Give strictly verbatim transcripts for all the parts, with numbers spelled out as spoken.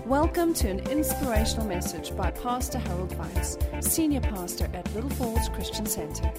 Welcome to an inspirational message by Pastor Harold Weitz, Senior Pastor at Little Falls Christian Center.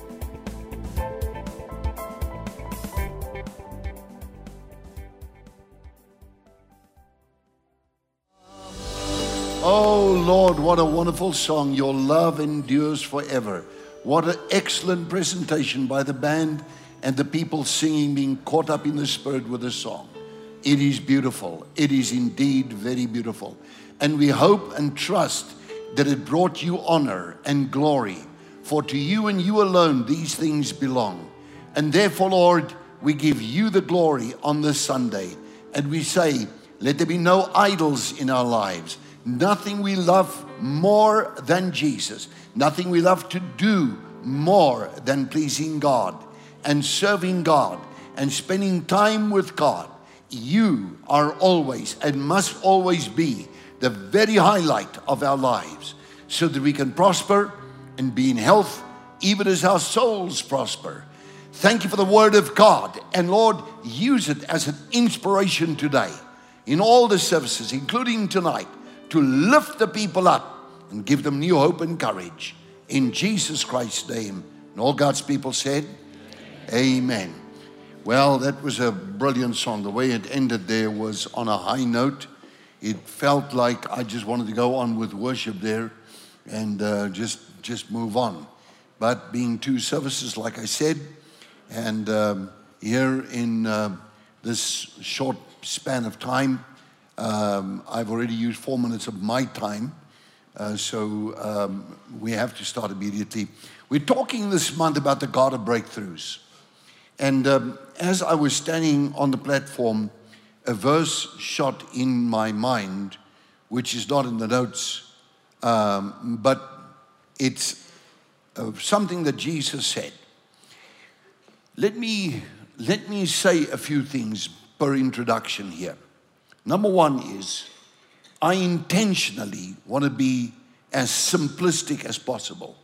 Oh Lord, what a wonderful song. Your love endures forever. What an excellent presentation by the band and the people singing, being caught up in the spirit with the song. It is beautiful. It is indeed very beautiful. And we hope and trust that it brought you honor and glory. For to you and you alone these things belong. And therefore, Lord, we give you the glory on this Sunday. And we say, let there be no idols in our lives. Nothing we love more than Jesus. Nothing we love to do more than pleasing God and serving God and spending time with God. You are always and must always be the very highlight of our lives, so that we can prosper and be in health, even as our souls prosper. Thank you for the Word of God. And Lord, use it as an inspiration today in all the services, including tonight, to lift the people up and give them new hope and courage. In Jesus Christ's name. And all God's people said, Amen. Amen. Well, that was a brilliant song. The way it ended there was on a high note. It felt like I just wanted to go on with worship there and uh, just, just move on. But being two services, like I said, and um, here in uh, this short span of time, um, I've already used four minutes of my time. Uh, so um, we have to start immediately. We're talking this month about the God of breakthroughs. And um, as I was standing on the platform, a verse shot in my mind, which is not in the notes, um, but it's uh, something that Jesus said. Let me, let me say a few things per introduction here. Number one is, I intentionally want to be as simplistic as possible.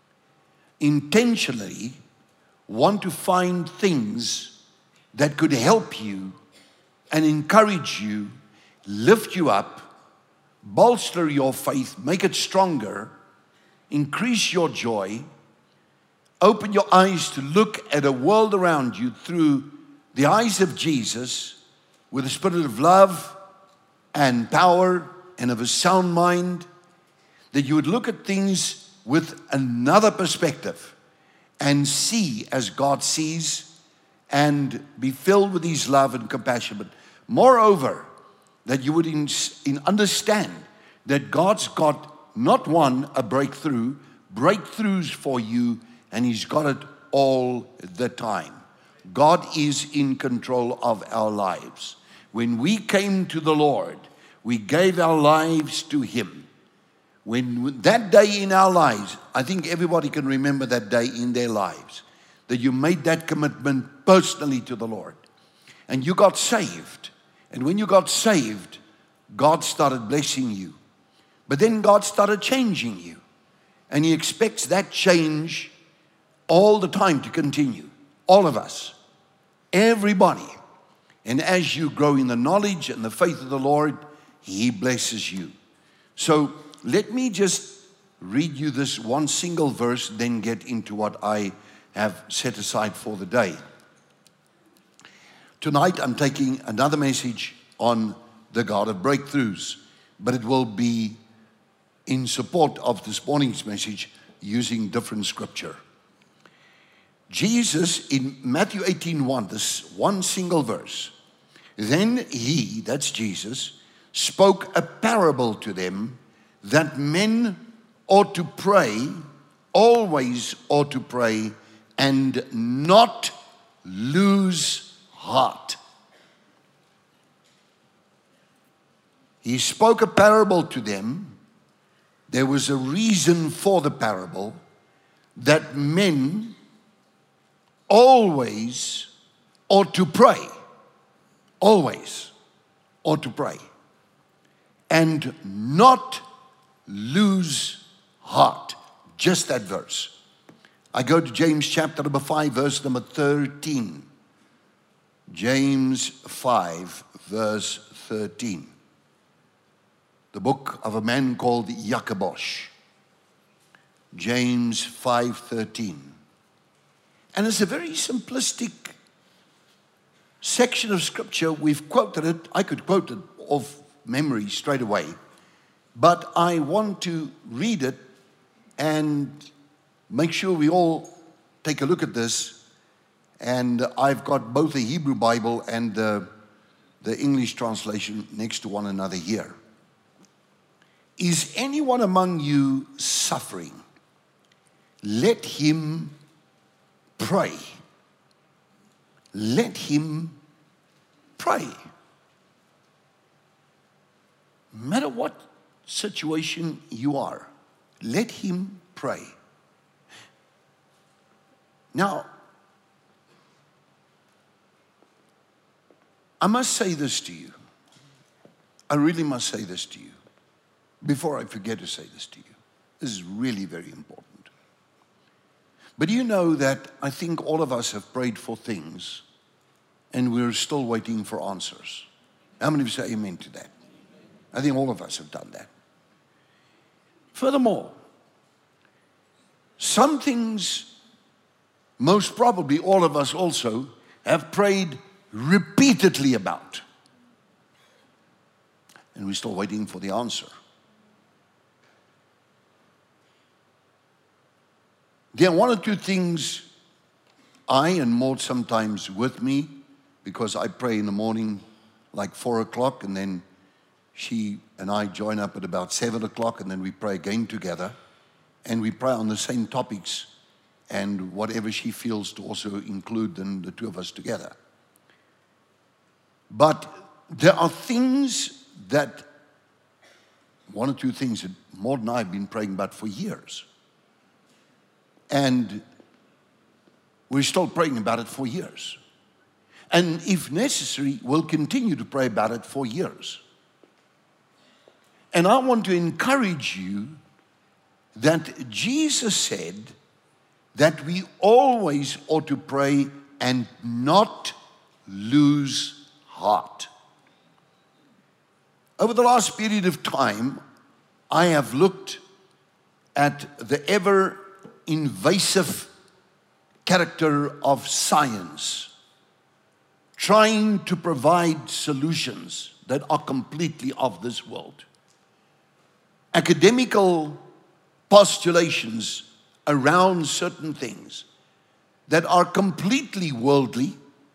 Intentionally want to find things that could help you and encourage you, lift you up, bolster your faith, make it stronger, increase your joy, open your eyes to look at a world around you through the eyes of Jesus with a spirit of love and power and of a sound mind, that you would look at things with another perspective and see as God sees and be filled with His love and compassion. But moreover, that you would in, in understand that God's got not one, a breakthrough, breakthroughs for you, and He's got it all the time. God is in control of our lives. When we came to the Lord, we gave our lives to Him. When that day in our lives, I think everybody can remember that day in their lives, that you made that commitment personally to the Lord. And you got saved. And when you got saved, God started blessing you. But then God started changing you. And He expects that change all the time to continue. All of us. Everybody. And as you grow in the knowledge and the faith of the Lord, He blesses you. So let me just read you this one single verse, then get into what I have set aside for the day. Tonight I'm taking another message on the God of breakthroughs, but it will be in support of this morning's message using different scripture. Jesus in Matthew eighteen one, this one single verse. Then He, that's Jesus, spoke a parable to them that men ought to pray, always ought to pray, and not lose heart. He spoke a parable to them. There was a reason for the parable, that men always ought to pray. Always ought to pray. And not lose heart. Just that verse. I go to James chapter number five, verse number thirteen. James five, verse thirteen. the book of a man called Jacobus, James five thirteen. And it's a very simplistic section of scripture. We've quoted it. I could quote it off memory straight away. But I want to read it and make sure we all take a look at this. And I've got both the Hebrew Bible and the, the English translation next to one another here. Is anyone among you suffering? Let him pray. Let him pray. No matter what situation you are, let him pray. Now, I must say this to you. I really must say this to you before I forget to say this to you. This is really very important. But you know that I think all of us have prayed for things and we're still waiting for answers. How many of you say amen to that? I think all of us have done that. Furthermore, some things, most probably all of us also, have prayed repeatedly about. And we're still waiting for the answer. There are one or two things I and Maud sometimes with me, because I pray in the morning like four o'clock, and then she and I join up at about seven o'clock, and then we pray again together. And we pray on the same topics and whatever she feels to also include then the two of us together. But there are things that, one or two things that Maud and I have been praying about for years. And we're still praying about it for years. And if necessary, we'll continue to pray about it for years. And I want to encourage you that Jesus said that we always ought to pray and not lose heart. Over the last period of time, I have looked at the ever invasive character of science, trying to provide solutions that are completely of this world. Academical postulations around certain things that are completely worldly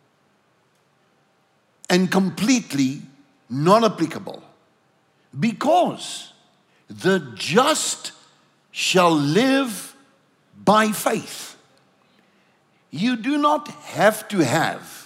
and completely non-applicable, because the just shall live by faith. You do not have to have,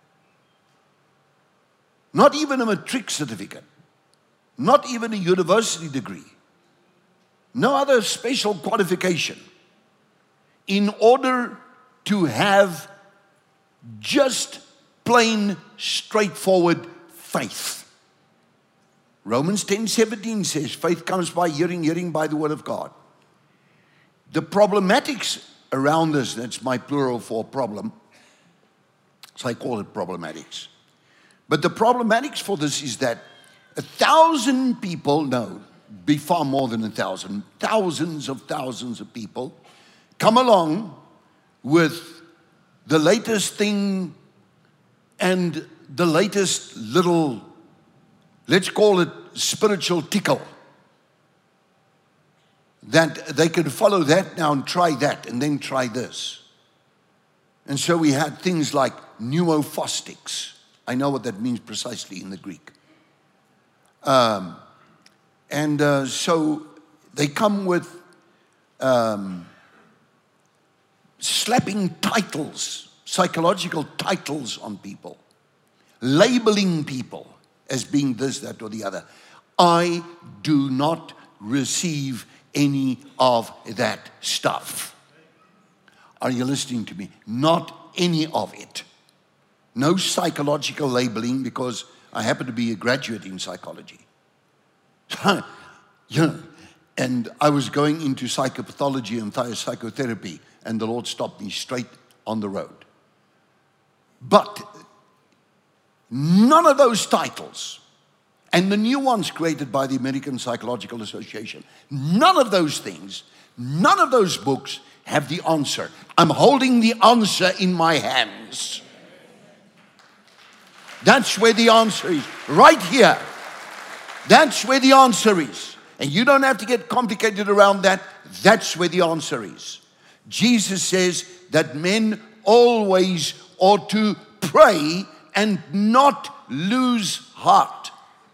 not even a matric certificate, not even a university degree, no other special qualification, in order to have just plain, straightforward faith. Romans ten seventeen says, faith comes by hearing, hearing by the word of God. The problematics around this, that's my plural for problem, so I call it problematics. But the problematics for this is that a thousand people, no, be far more than a thousand, thousands of thousands of people come along with the latest thing and the latest little, let's call it spiritual tickle, that they could follow that now and try that and then try this. And so we had things like pneumophostics. I know what that means precisely in the Greek. Um, and uh, so they come with um, slapping titles, psychological titles on people, labeling people as being this, that, or the other. I do not receive any of that stuff. Are you listening to me? Not any of it. No psychological labeling, because I happen to be a graduate in psychology. You know, and I was going into psychopathology and psychotherapy, and the Lord stopped me straight on the road. But none of those titles and the new ones created by the American Psychological Association. None of those things, none of those books have the answer. I'm holding the answer in my hands. That's where the answer is. Right here. That's where the answer is. And you don't have to get complicated around that. That's where the answer is. Jesus says that men always ought to pray and not lose heart.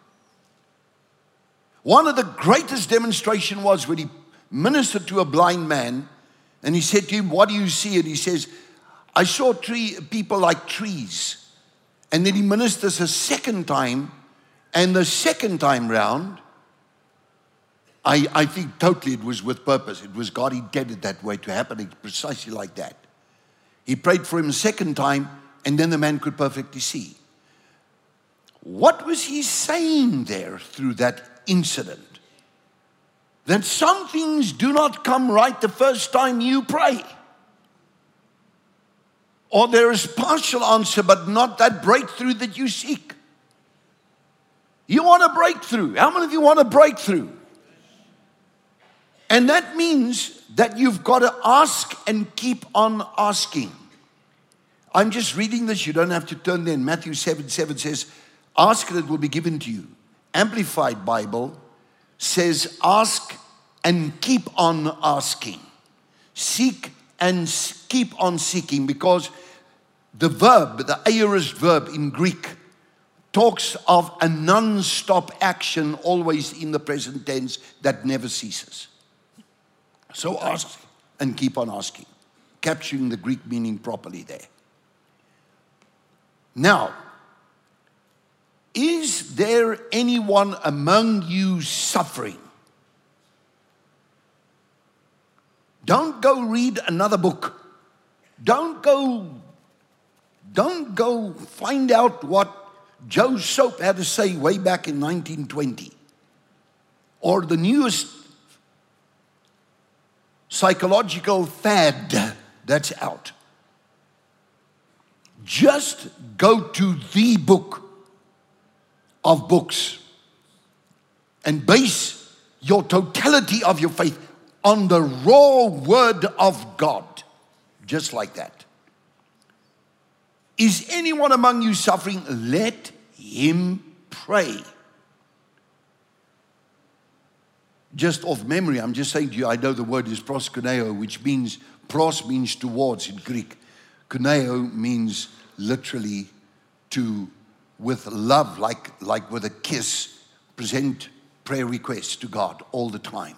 One of the greatest demonstration was when he ministered to a blind man, and he said to him, what do you see? And he says, I saw tree, people like trees. And then he ministers a second time, and the second time round, I, I think totally it was with purpose. It was God intended that way to happen precisely like that. He prayed for him a second time, and then the man could perfectly see. What was he saying there through that incident? That some things do not come right the first time you pray. Or there is partial answer, but not that breakthrough that you seek. You want a breakthrough. How many of you want a breakthrough? And that means that you've got to ask and keep on asking. I'm just reading this. You don't have to turn there. Matthew seven seven says, ask and it will be given to you. Amplified Bible says, ask and keep on asking. Seek and keep on seeking, because the verb, the aorist verb in Greek, talks of a non-stop action always in the present tense that never ceases. So ask and keep on asking, capturing the Greek meaning properly there. Now, is there anyone among you suffering? Don't go read another book. Don't go, don't go find out what Joe Soap had to say way back in nineteen twenty. Or the newest psychological fad that's out. Just go to the book of books and base your totality of your faith on the raw word of God. Just like that. Is anyone among you suffering? Let him pray. Just off memory, I'm just saying to you, I know the word is proskuneo, which means, pros means towards in Greek. Kuneo means literally to, with love, like, like with a kiss, present prayer requests to God all the time.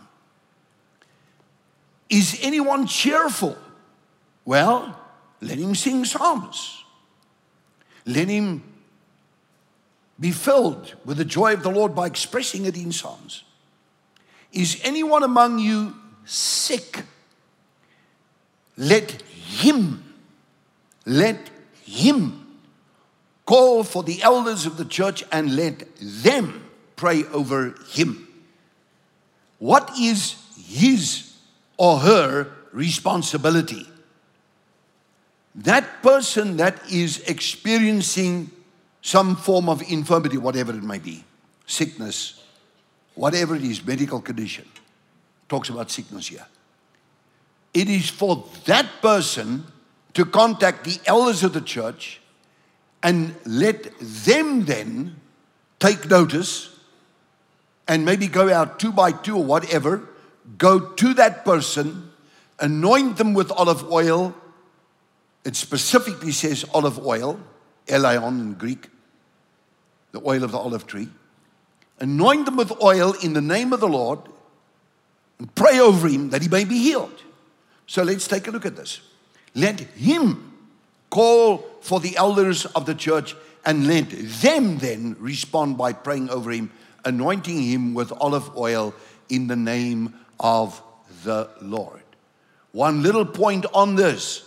Is anyone cheerful? Well, let him sing psalms. Let him be filled with the joy of the Lord by expressing it in psalms. Is anyone among you sick? Let him, let him call for the elders of the church and let them pray over him. What is his or her responsibility? That person that is experiencing some form of infirmity, whatever it may be, sickness, whatever it is, medical condition, talks about sickness here. It is for that person to contact the elders of the church and let them then take notice and maybe go out two by two or whatever, go to that person, anoint them with olive oil. It specifically says olive oil, elion in Greek, the oil of the olive tree. Anoint them with oil in the name of the Lord and pray over him that he may be healed. So let's take a look at this. Let him call for the elders of the church and let them then respond by praying over him, anointing him with olive oil in the name of the Lord. One little point on this.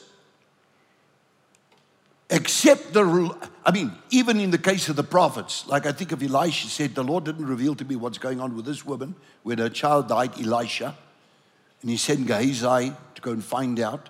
Except the, I mean, even in the case of the prophets, like I think of Elisha said, the Lord didn't reveal to me what's going on with this woman when her child died, Elisha. And he sent Gehazi to go and find out.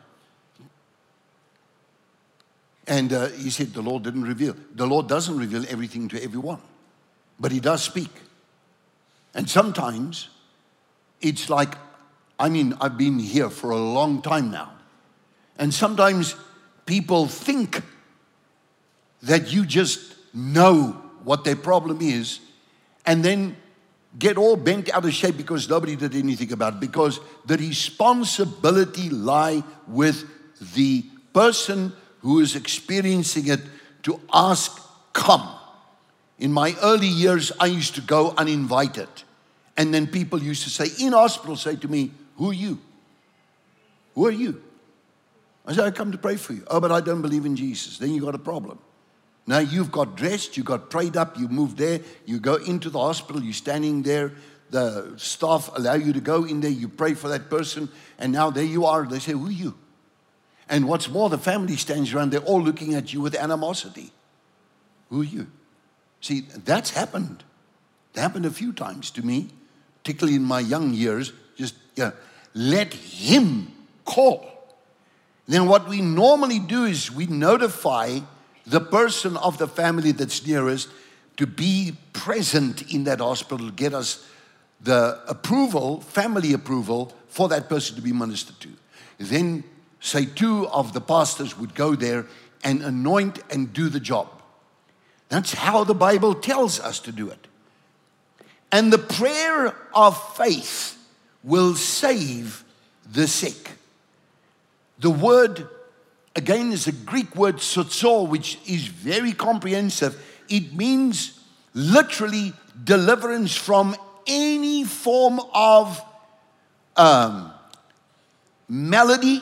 And uh, he said the Lord didn't reveal. The Lord doesn't reveal everything to everyone. but he does speak. And sometimes it's like, I mean, I've been here for a long time now. And sometimes people think that you just know what their problem is and then get all bent out of shape because nobody did anything about it. Because the responsibility lies with the person who is experiencing it to ask, come. In my early years, I used to go uninvited. And then people used to say, in hospital, say to me, who are you? Who are you? I said, I come to pray for you. Oh, but I don't believe in Jesus. Then you got a problem. Now you've got dressed, you got prayed up, you moved there, you go into the hospital, you're standing there, the staff allow you to go in there, you pray for that person, and now there you are. They say, who are you? And what's more, the family stands around, they're all looking at you with animosity. Who are you? See, that's happened. It happened a few times to me, particularly in my young years. Just, yeah, let him call. Then what we normally do is we notify the person of the family that's nearest to be present in that hospital to get us the approval, family approval, for that person to be ministered to. Then, say, two of the pastors would go there and anoint and do the job. That's how the Bible tells us to do it. And the prayer of faith will save the sick. The word, again, is a Greek word, sozo, which is very comprehensive. It means literally deliverance from any form of um, malady,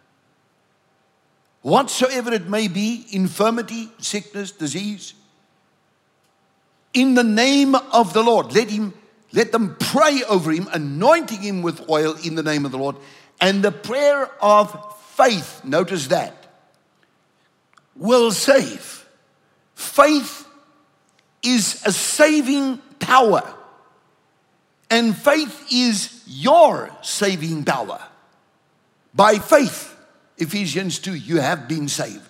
whatsoever it may be, infirmity, sickness, disease. In the name of the Lord, let him, let them pray over him, anointing him with oil in the name of the Lord. And the prayer of faith, notice that, will save. Faith is a saving power. And faith is your saving power. By faith, Ephesians two, you have been saved.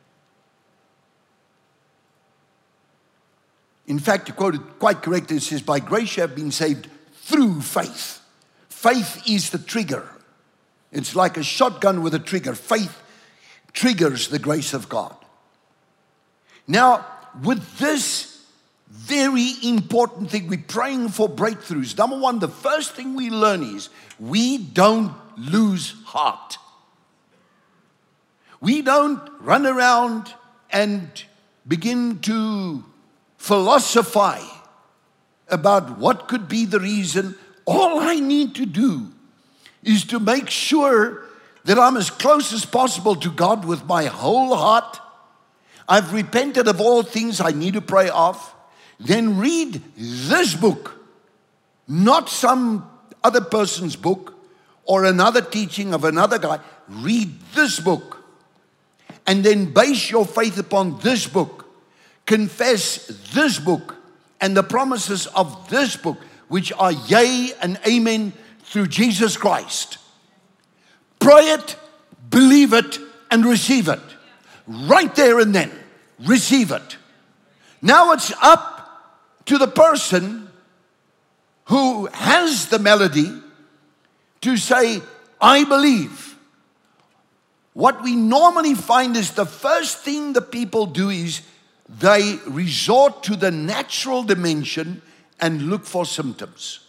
In fact, you quoted quite correctly, it says, by grace you have been saved through faith. Faith is the trigger. It's like a shotgun with a trigger. Faith triggers the grace of God. Now, with this very important thing, we're praying for breakthroughs. Number one, the first thing we learn is we don't lose heart. We don't run around and begin to philosophize about what could be the reason. All I need to do is to make sure that I'm as close as possible to God with my whole heart. I've repented of all things I need to pray of. Then read this book, not some other person's book or another teaching of another guy. Read this book and then base your faith upon this book. Confess this book and the promises of this book, which are yea and amen through Jesus Christ. Pray it, believe it, and receive it. Right there and then, receive it. Now it's up to the person who has the melody to say, I believe. What we normally find is the first thing the people do is they resort to the natural dimension and look for symptoms.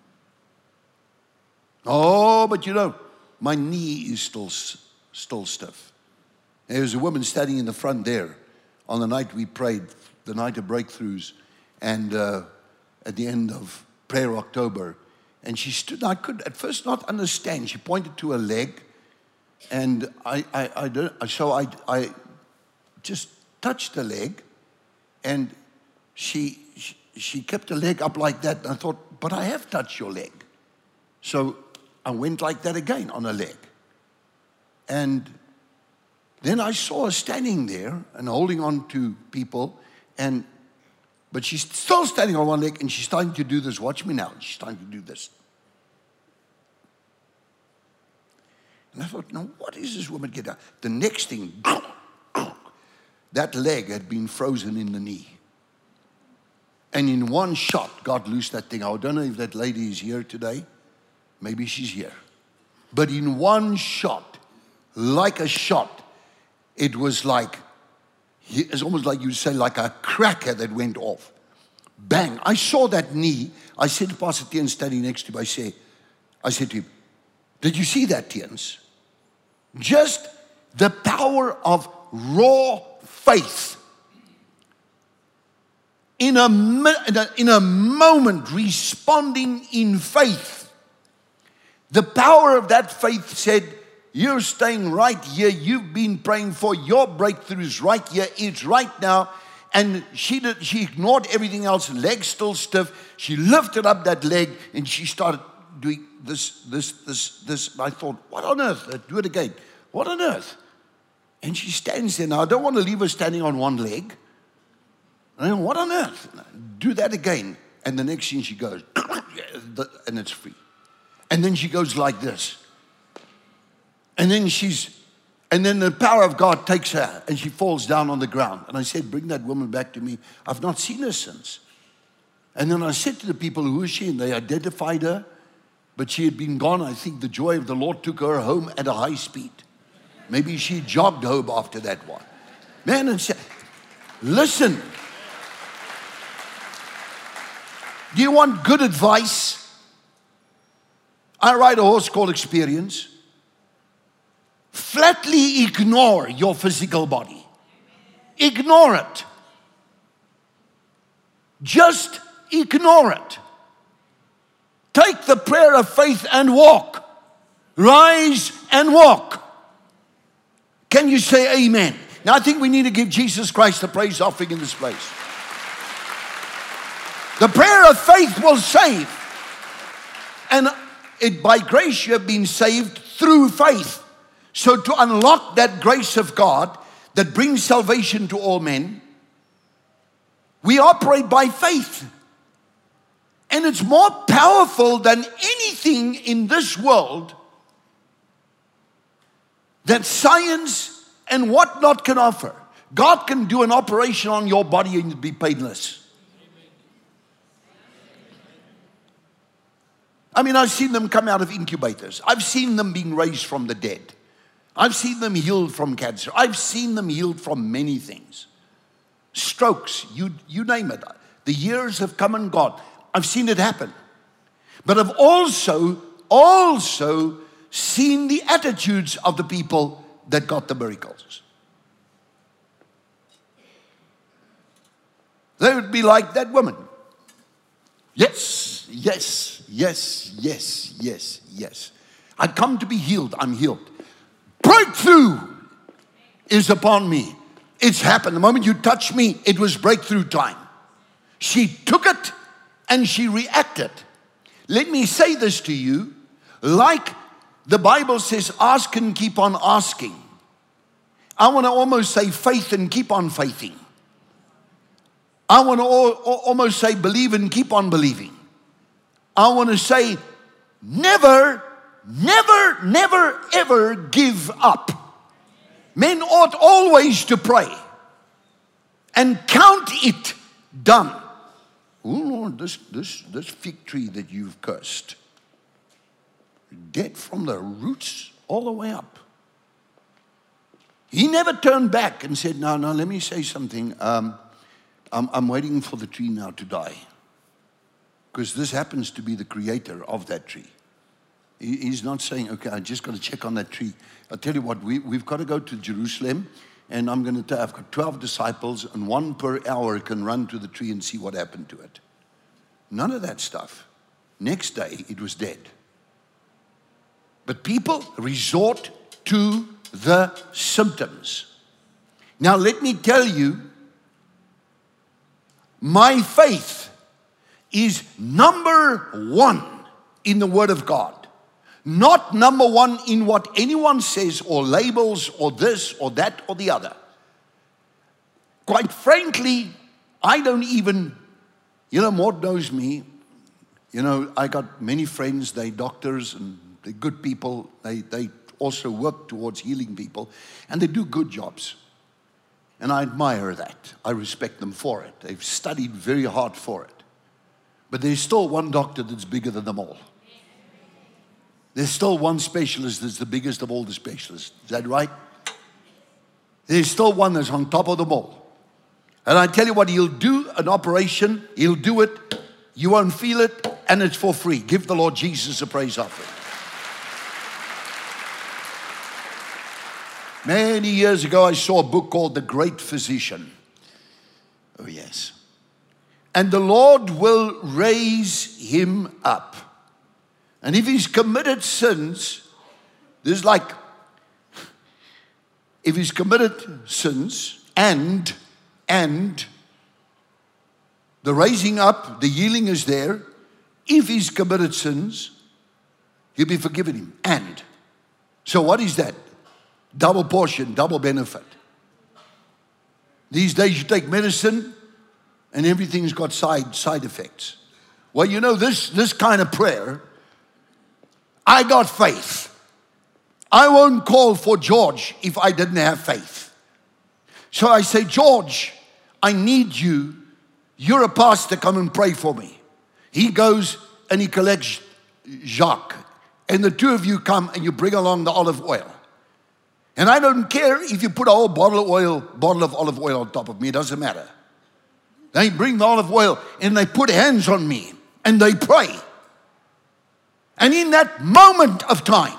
Oh, but you know, my knee is still, still stiff. There was a woman standing in the front there on the night we prayed, the night of breakthroughs, and uh, at the end of Prayer October. And she stood, I could at first not understand. She pointed to her leg, and I, I, I don't, so I, I just touched the leg, and she, she, she kept her leg up like that. And I thought, but I have touched your leg. So I went like that again on her leg. And then I saw her standing there and holding on to people, and but she's still standing on one leg, and she's starting to do this. Watch me now. She's starting to do this. And I thought, now what is this woman get out? The next thing, that leg had been frozen in the knee. And in one shot, God loosed that thing. I don't know if that lady is here today. Maybe she's here. But in one shot, like a shot, it was like, it's almost like you'd say like a cracker that went off. Bang. I saw that knee. I said to Pastor Tiens standing next to him, I say, I said to him, did you see that, Tiens? Just the power of raw faith. In a, in a, in a moment, responding in faith. The power of that faith said, you're staying right here. You've been praying for your breakthroughs right here. It's right now. And she did, she ignored everything else. Legs still stiff. She lifted up that leg and she started doing this, this, this, this. I thought, what on earth? Do it again. What on earth? And she stands there. Now, I don't want to leave her standing on one leg. And then, what on earth? Do that again. And the next thing she goes, and it's free. And then she goes like this. And then she's, and then the power of God takes her and she falls down on the ground. And I said, bring that woman back to me. I've not seen her since. And then I said to the people, who is she? And they identified her. But she had been gone. I think the joy of the Lord took her home at a high speed. Maybe she jogged home after that one. Man, and she, listen. Do you want good advice? I ride a horse called Experience. Flatly ignore your physical body. Ignore it. Just ignore it. Take the prayer of faith and walk. Rise and walk. Can you say amen? Now I think we need to give Jesus Christ the praise offering in this place. The prayer of faith will save. And it, by grace you have been saved through faith. So to unlock that grace of God that brings salvation to all men, we operate by faith. And it's more powerful than anything in this world that science and whatnot can offer. God can do an operation on your body and be painless. I mean, I've seen them come out of incubators. I've seen them being raised from the dead. I've seen them healed from cancer. I've seen them healed from many things. Strokes, you, you name it. The years have come and gone. I've seen it happen. But I've also, also seen the attitudes of the people that got the miracles. They would be like that woman. Yes, yes, yes, yes, yes, yes. I come to be healed. I'm healed. Breakthrough is upon me. It's happened. The moment you touch me, it was breakthrough time. She took it and she reacted. Let me say this to you. Like the Bible says, ask and keep on asking. I want to almost say faith and keep on faithing. I want to almost say believe and keep on believing. I want to say never, never, never, ever give up. Men ought always to pray and count it done. Oh Lord, this, this, this fig tree that you've cursed, dead from the roots all the way up. He never turned back and said, no, no, let me say something. Um, I'm, I'm waiting for the tree now to die. Because this happens to be the creator of that tree. He, he's not saying, okay, I just got to check on that tree. I'll tell you what, we, we've got to go to Jerusalem. And I'm going to, I've got twelve disciples. And one per hour can run to the tree and see what happened to it. None of that stuff. Next day, it was dead. But people resort to the symptoms. Now, let me tell you, my faith is number one in the Word of God. Not number one in what anyone says or labels or this or that or the other. Quite frankly, I don't even, you know, Maud knows me. You know, I got many friends, they doctors and they're good people. They, they also work towards healing people and they do good jobs. And I admire that. I respect them for it. They've studied very hard for it. But there's still one doctor that's bigger than them all. There's still one specialist that's the biggest of all the specialists. Is that right? There's still one that's on top of them all. And I tell you what, he'll do an operation, he'll do it, you won't feel it, and it's for free. Give the Lord Jesus a praise offering. Many years ago, I saw a book called The Great Physician. Oh, yes. And the Lord will raise him up. And if he's committed sins, there's like, if he's committed sins and, and the raising up, the healing is there. If he's committed sins, he'll be forgiven him. And. So what is that? Double portion, double benefit. These days you take medicine and everything's got side, side effects. Well, you know, this, this kind of prayer, I got faith. I won't call for George if I didn't have faith. So I say, George, I need you. You're a pastor, come and pray for me. He goes and he collects Jacques. And the two of you come and you bring along the olive oil. And I don't care if you put a whole bottle of oil, bottle of olive oil on top of me. It doesn't matter. They bring the olive oil and they put hands on me and they pray. And in that moment of time,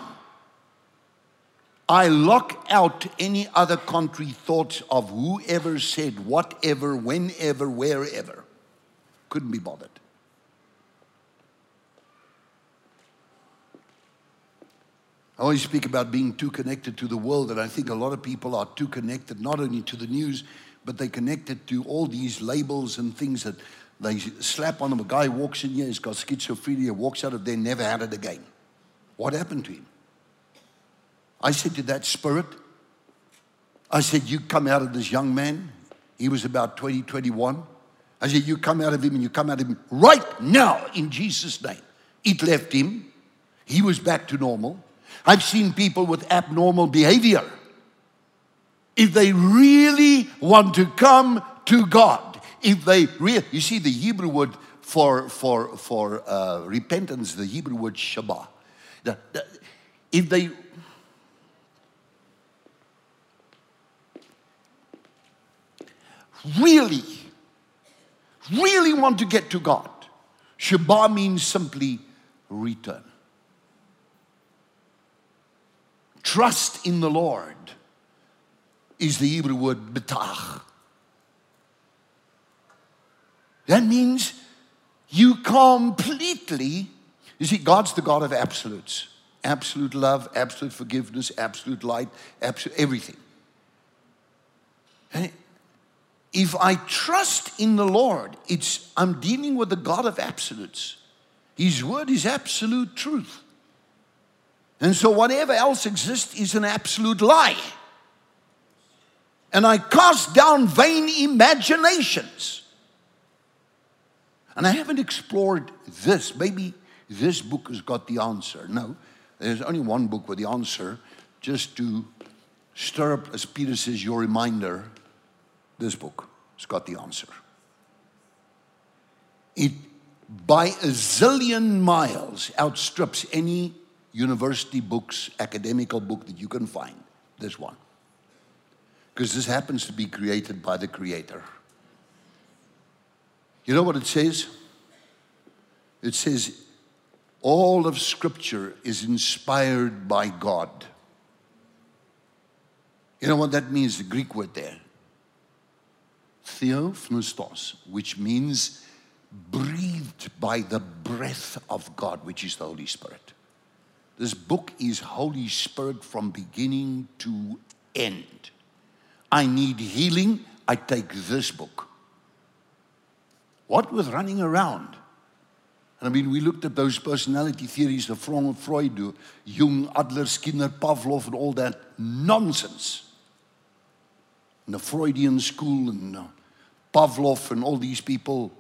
I lock out any other contrary thoughts of whoever said whatever, whenever, wherever. Couldn't be bothered. I always speak about being too connected to the world, and I think a lot of people are too connected, not only to the news, but they connected to all these labels and things that they slap on them. A guy walks in here, he's got schizophrenia, walks out of there, never had it again. What happened to him? I said to that spirit, I said, you come out of this young man. He was about twenty, twenty-one. I said, you come out of him and you come out of him right now in Jesus' name. It left him. He was back to normal. I've seen people with abnormal behavior. If they really want to come to God, if they really, you see the Hebrew word for for for uh, repentance, the Hebrew word shabbat. The, the, if they really, really want to get to God, shabbat means simply return. Trust in the Lord is the Hebrew word betach. That means you completely, you see, God's the God of absolutes. Absolute love, absolute forgiveness, absolute light, absolute everything. And if I trust in the Lord, it's I'm dealing with the God of absolutes. His word is absolute truth. And so whatever else exists is an absolute lie. And I cast down vain imaginations. And I haven't explored this. Maybe this book has got the answer. No, there's only one book with the answer. Just to stir up, as Peter says, your reminder. This book has got the answer. It, by a zillion miles, outstrips any university books, academical book that you can find. This one. Because this happens to be created by the Creator. You know what it says? It says, all of Scripture is inspired by God. You know what that means, the Greek word there? Theopneustos, which means breathed by the breath of God, which is the Holy Spirit. This book is Holy Spirit from beginning to end. I need healing, I take this book. What with running around? And I mean, we looked at those personality theories of Freud, Jung, Adler, Skinner, Pavlov, and all that nonsense. And the Freudian school, and uh, Pavlov, and all these people.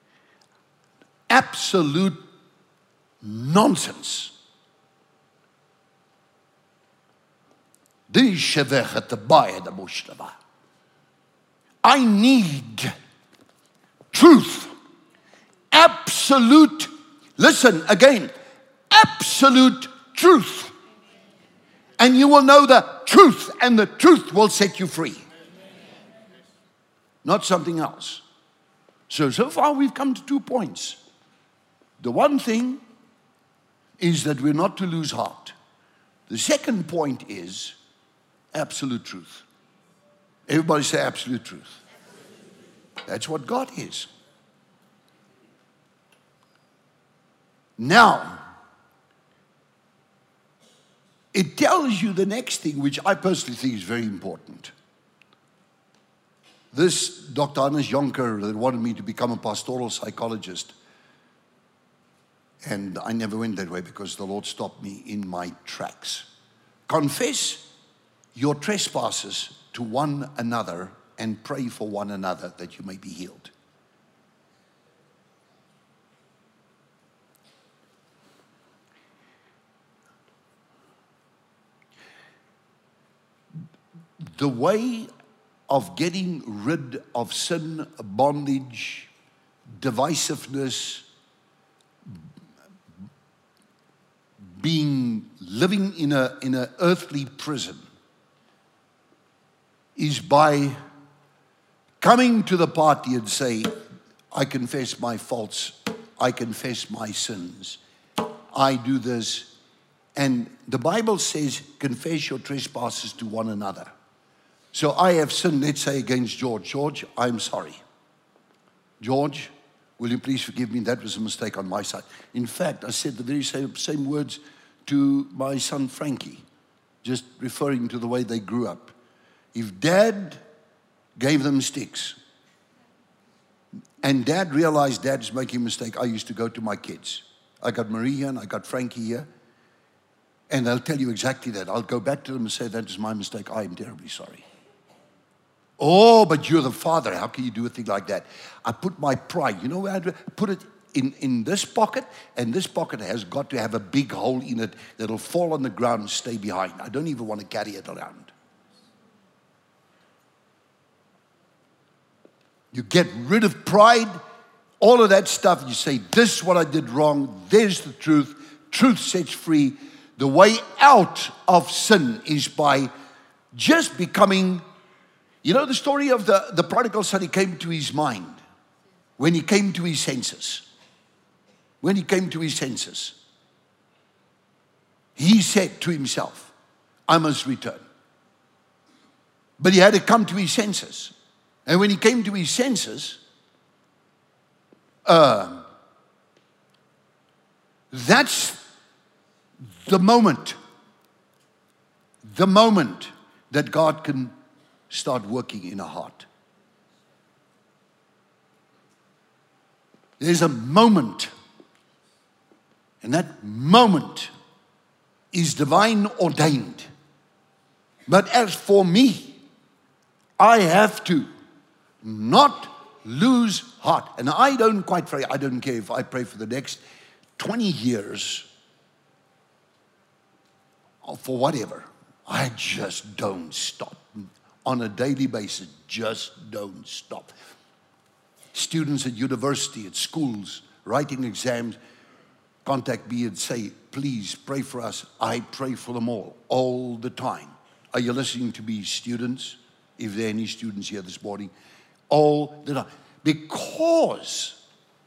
Absolute nonsense. Dis is weg te baie, die moeslima. I need truth. Absolute, listen again, absolute truth. And you will know the truth, and the truth will set you free. Not something else. So, so far we've come to two points. The one thing is that we're not to lose heart. The second point is absolute truth. Everybody say absolute truth. That's what God is. Now, it tells you the next thing, which I personally think is very important. This Doctor Hannes Jonker that wanted me to become a pastoral psychologist, and I never went that way because the Lord stopped me in my tracks. Confess your trespasses to one another and pray for one another that you may be healed. The way of getting rid of sin, bondage, divisiveness, being living in a in an earthly prison is by coming to the party and say, I confess my faults, I confess my sins, I do this. And the Bible says, confess your trespasses to one another. So I have sinned, let's say, against George. George, I'm sorry. George, will you please forgive me? That was a mistake on my side. In fact, I said the very same, same words to my son Frankie, just referring to the way they grew up. If Dad gave them sticks, and Dad realized Dad's making a mistake, I used to go to my kids. I got Marie here and I got Frankie here, and they'll tell you exactly that. I'll go back to them and say, that is my mistake. I am terribly sorry. Oh, but you're the father. How can you do a thing like that? I put my pride, you know where I put it? In, in this pocket, and this pocket has got to have a big hole in it that'll fall on the ground and stay behind. I don't even want to carry it around. You get rid of pride, all of that stuff. You say, this is what I did wrong. There's the truth. Truth sets free. The way out of sin is by just becoming, you know the story of the, the prodigal son. He came to his mind when he came to his senses. When he came to his senses, he said to himself, I must return. But he had to come to his senses. And when he came to his senses, uh, that's the moment, the moment that God can start working in a heart. There's a moment. And that moment is divine ordained. But as for me, I have to not lose heart. And I don't quite pray. I don't care if I pray for the next twenty years or for whatever. I just don't stop. On a daily basis, just don't stop. Students at university, at schools, writing exams, contact me and say, please pray for us. I pray for them all, all the time. Are you listening to me, students? If there are any students here this morning, all the time. Because,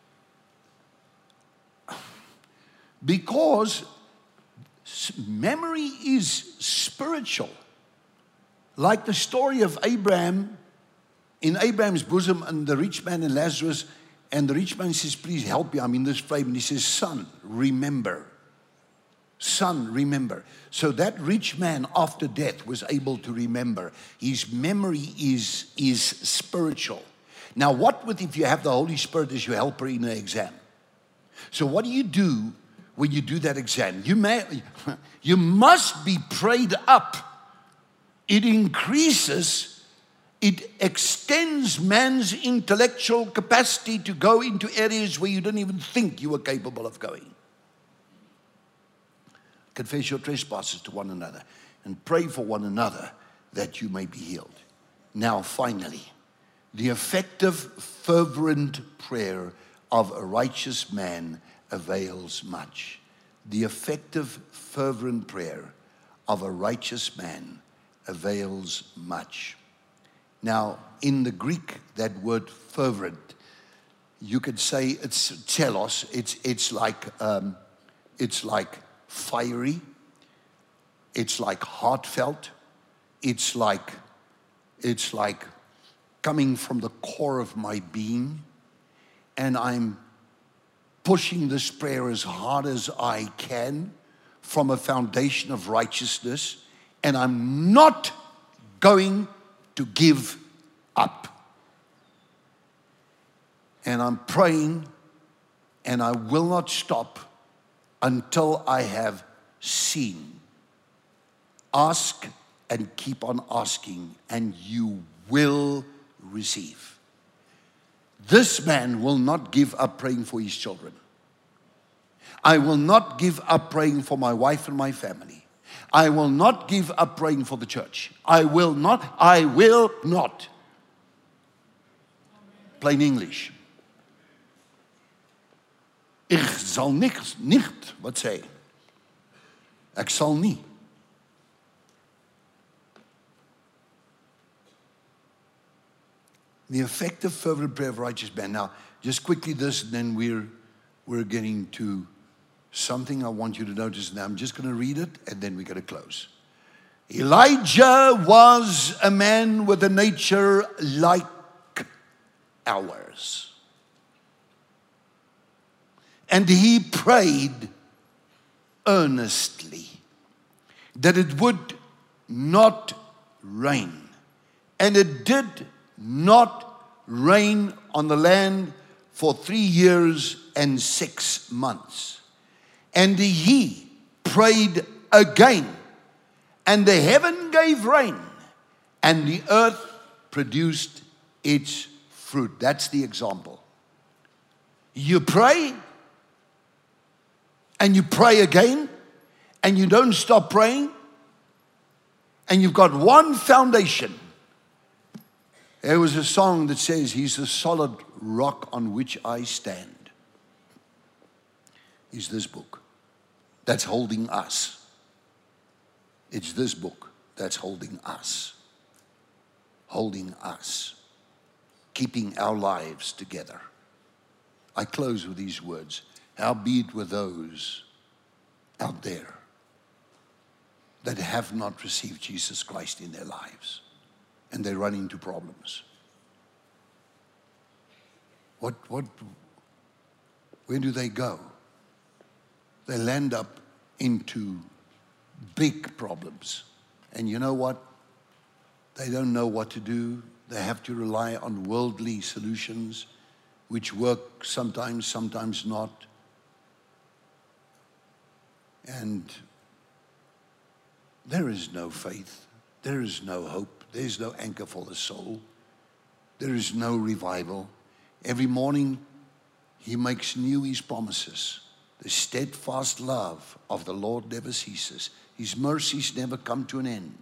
because memory is spiritual. Like the story of Abraham, in Abraham's bosom, and the rich man and Lazarus. And the rich man says, please help me, I'm in this flame. And he says, son, remember. Son, remember. So that rich man after death was able to remember. His memory is, is spiritual. Now, what with if you have the Holy Spirit as your helper in an exam? So what do you do when you do that exam? You, may, you must be prayed up. It increases It extends man's intellectual capacity to go into areas where you didn't even think you were capable of going. Confess your trespasses to one another and pray for one another that you may be healed. Now, finally, The effective, fervent prayer of a righteous man avails much. The effective, fervent prayer of a righteous man avails much. Now, in the Greek, that word fervent, you could say it's telos. It's it's like um, it's like fiery. It's like heartfelt. It's like it's like coming from the core of my being, and I'm pushing this prayer as hard as I can from a foundation of righteousness, and I'm not going to give up. And I'm praying, and I will not stop until I have seen. Ask and keep on asking, and you will receive. This man will not give up praying for his children. I will not give up praying for my wife and my family. I will not give up praying for the church. I will not. I will not. Plain English. Ik zal niks, niet, wat sê? Ek sal nie. The effective, fervent prayer of a righteous man. Now, just quickly this, and then we're, we're getting to something I want you to notice now. I'm just going to read it, and then we're going to close. Elijah was a man with a nature like ours. And he prayed earnestly that it would not rain. And it did not rain on the land for three years and six months. And he prayed again, and the heaven gave rain, and the earth produced its fruit. That's the example. You pray, and you pray again, and you don't stop praying, and you've got one foundation. There was a song that says, he's the solid rock on which I stand. Is this book that's holding us. It's this book that's holding us. Holding us. Keeping our lives together. I close with these words. Howbeit with those out there that have not received Jesus Christ in their lives, and they run into problems. What, what, where do they go? They land up into big problems. And you know what? They don't know what to do. They have to rely on worldly solutions, which work sometimes, sometimes not. And there is no faith. There is no hope. There is no anchor for the soul. There is no revival. Every morning, he makes new his promises. The steadfast love of the Lord never ceases. His mercies never come to an end.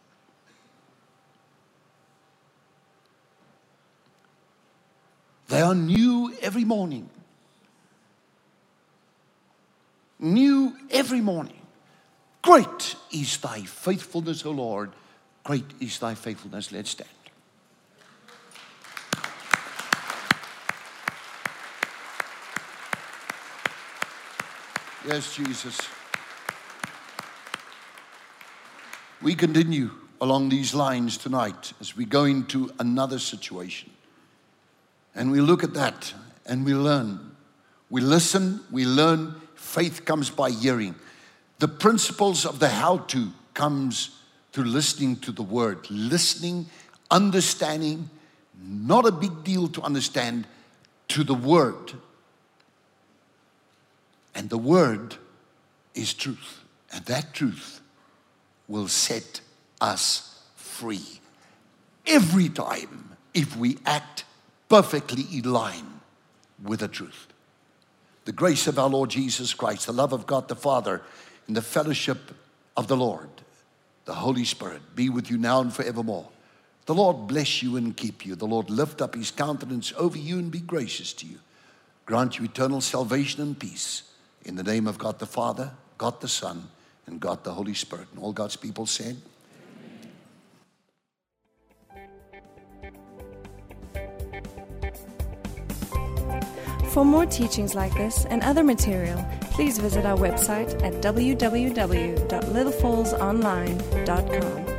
They are new every morning. New every morning. Great is thy faithfulness, O Lord. Great is thy faithfulness. Let's stand. Yes, Jesus. We continue along these lines tonight as we go into another situation. And we look at that and we learn. We listen, we learn. Faith comes by hearing. The principles of the how-to comes through listening to the word. Listening, understanding, not a big deal to understand, to the word. And the word is truth. And that truth will set us free every time if we act perfectly in line with the truth. The grace of our Lord Jesus Christ, the love of God the Father, and the fellowship of the Lord, the Holy Spirit, be with you now and forevermore. The Lord bless you and keep you. The Lord lift up his countenance over you and be gracious to you. Grant you eternal salvation and peace. In the name of God the Father, God the Son, and God the Holy Spirit. And all God's people said, For more teachings like this and other material, please visit our website at w w w dot little falls online dot com.